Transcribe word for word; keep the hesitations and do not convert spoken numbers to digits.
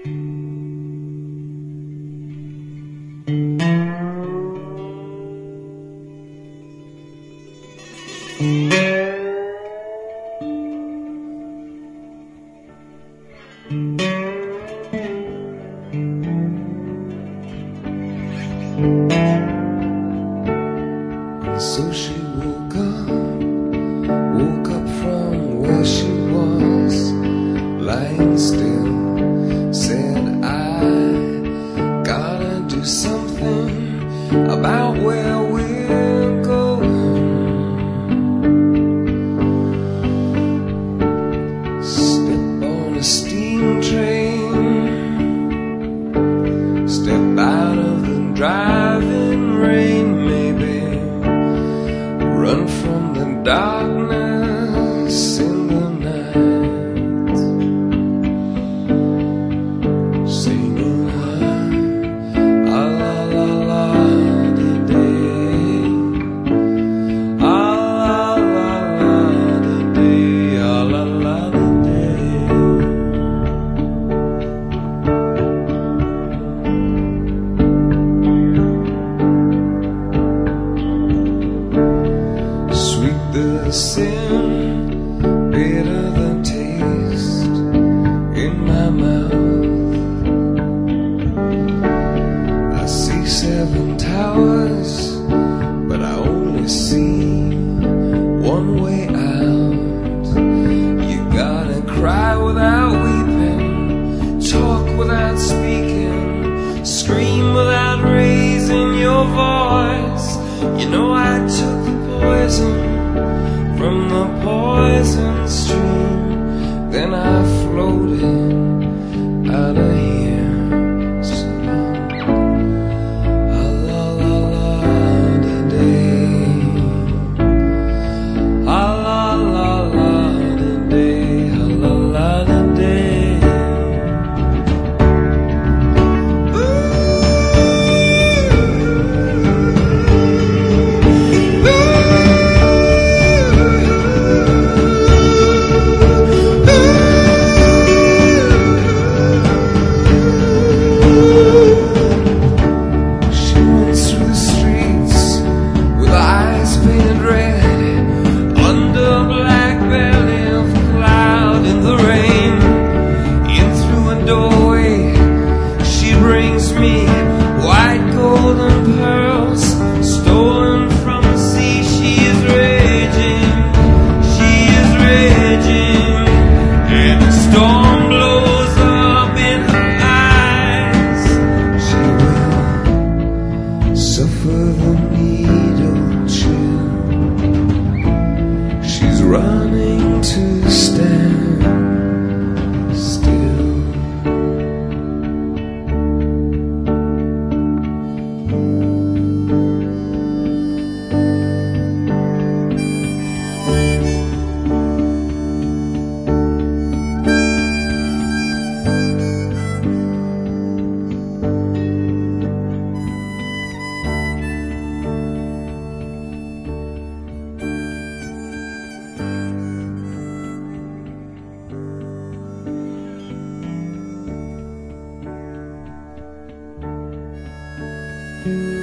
So she woke up, woke up from where she was, lying still, said, I gotta do something about where we're going. Step on a steam train, step out of the driving rain, maybe run from the darkness in the night, singing ah, ah la la la di day, ah la la la di day, ah la la di day. Sweet the sin, bitter the taste in my mouth. I see seven towers, but I only see one way out. You gotta cry without weeping, talk without speaking, scream without raising your voice. You know I took the poison from the poison stream, then I floated out of here, singing ah la la la di day, ah la la la di day, ah la la di day. Running to stand still. Mm-hmm.